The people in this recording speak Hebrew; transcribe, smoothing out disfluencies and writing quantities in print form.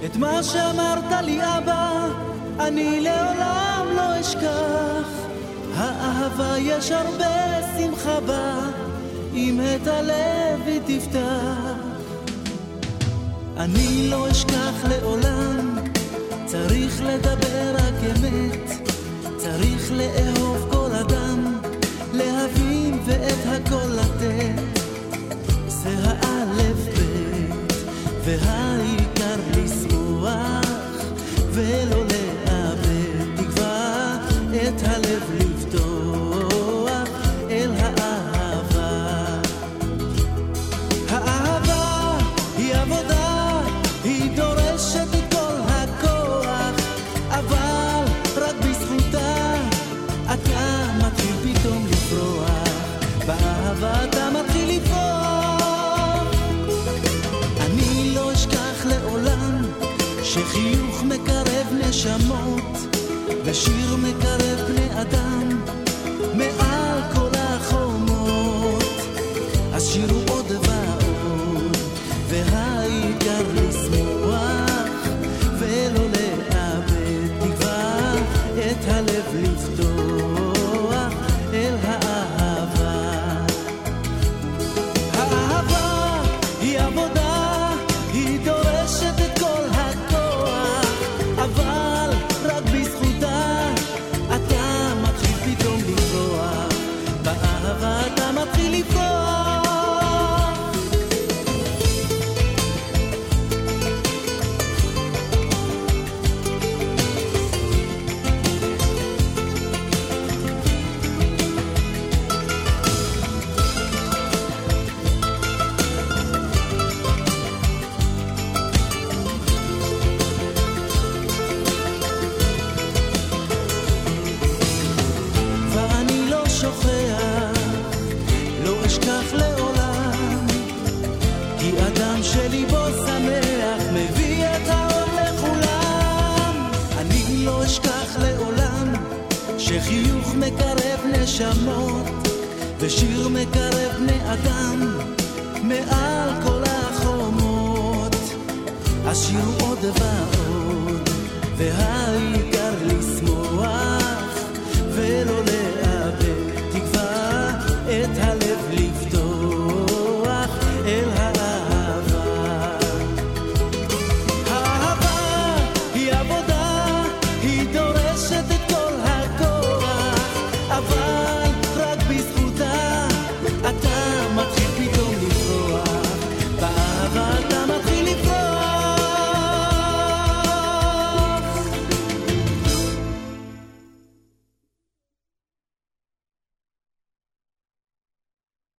את מה שאמרת לי אבא אני לעולם לא אשכח. האהבה יש הרבה שמחה בה, אם את הלב היא תפתח. אני לא אשכח לעולם, צריך לדבר רק אמת, צריך לאהוב כל אדם, להבין ואת הכל לתת. זה האלף בית, והעיקר לשמוח ולא לאבד תקווה, את הלב לפתוח אל האהבה. האהבה היא עבודה, היא דורשת את כל הכוח, אבל רק בזכותה אתה מתחיל פתאום לפרוח. באהבה אתה מתחיל לפרוח. אני לא אשכח לעולם שחיוך מקרב נשמות, ושיר מקרב בני אדם מעל כל החומות. אז שירו עוד ועוד, והעיקר לשמוח ולא לאבד תקווה, את הלב לפתוח אל האהבה. האהבה היא עבודה, היא דורשת את כל הכוח, אבל רק בזכותה אתה מתחיל פתאום לפרוח. באהבה אתה מתחיל לפרוח. ואני לא שוכח, לא אשכח לעולם, כי אדם שליבו שמח מביא את האור לכולם. אני לא אשכח לעולם שחיוך מקרב נשמות, ושיר מקרב בני אדם מעל כל החומות. אז שירו עוד ועוד, והעיר